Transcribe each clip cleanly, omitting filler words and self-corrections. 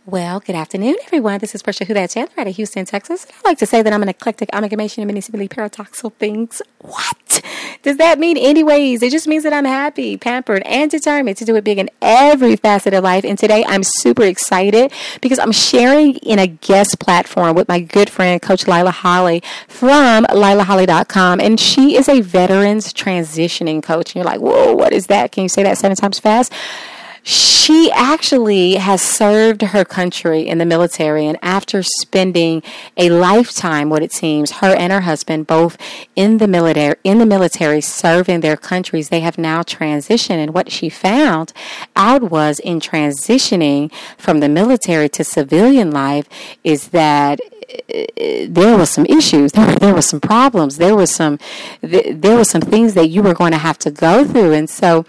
Well, good afternoon, everyone. This is Portia Who That Chandler out of Houston, Texas. I like to say that I'm an eclectic amalgamation of many simply paradoxical things. What does that mean anyways? It just means that I'm happy, pampered, and determined to do it big in every facet of life. And today I'm super excited because I'm sharing in a guest platform with my good friend, Coach Lila Holly from lilaholly.com. And she is a veterans transitioning coach. And you're like, whoa, what is that? Can you say that 7 times fast? She actually has served her country in the military, and after spending a lifetime, what it seems, her and her husband both in the military serving their countries, they have now transitioned. And what she found out was in transitioning from the military to civilian life is that there was some issues. There was some problems. There was some things that you were going to have to go through. And so,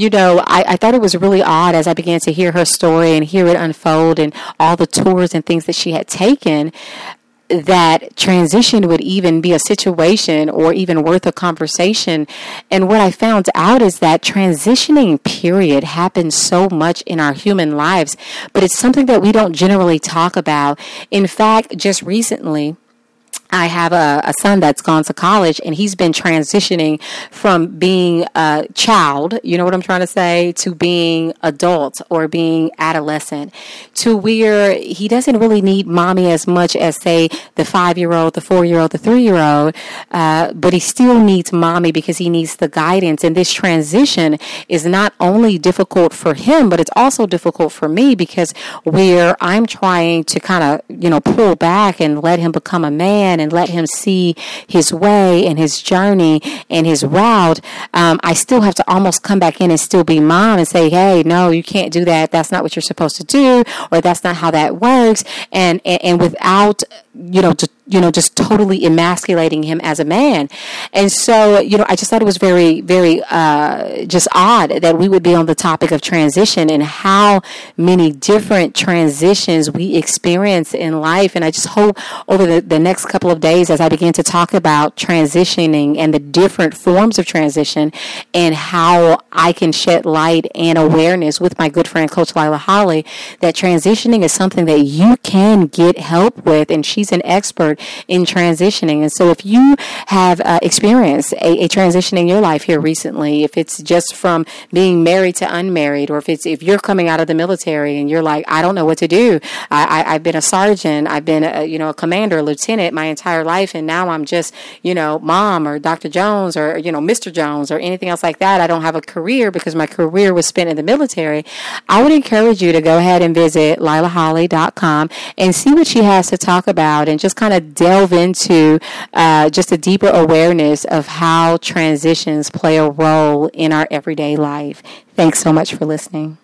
I thought it was really odd as I began to hear her story and hear it unfold and all the tours and things that she had taken, that transition would even be a situation or even worth a conversation. And what I found out is that transitioning period happens so much in our human lives, but it's something that we don't generally talk about. In fact, just recently, I have a son that's gone to college, and he's been transitioning from being a child, you know what I'm trying to say, to being adult or being adolescent, to where he doesn't really need mommy as much as, say, the 5-year-old, the 4-year-old, the 3-year-old, but he still needs mommy because he needs the guidance. And this transition is not only difficult for him, but it's also difficult for me because where I'm trying to kind of, pull back and let him become a man and let him see his way and his journey and his route, I still have to almost come back in and still be mom and say, hey, no, you can't do that. That's not what you're supposed to do, or that's not how that works. And without, just totally emasculating him as a man. And so, I just thought it was very, very, just odd that we would be on the topic of transition and how many different transitions we experience in life. And I just hope over the next couple of days, as I begin to talk about transitioning and the different forms of transition and how I can shed light and awareness with my good friend, Coach Lila Holly, that transitioning is something that you can get help with. And she's an expert in transitioning. And so if you have experienced a transition in your life here recently, if it's just from being married to unmarried, or if you're coming out of the military and you're like, I don't know what to do. I've been a sergeant, I've been a commander, a lieutenant my entire life, and now I'm just, mom or Dr. Jones or, Mr. Jones or anything else like that. I don't have a career because my career was spent in the military. I would encourage you to go ahead and visit lilaholly.com and see what she has to talk about and just kind of delve into just a deeper awareness of how transitions play a role in our everyday life. Thanks so much for listening.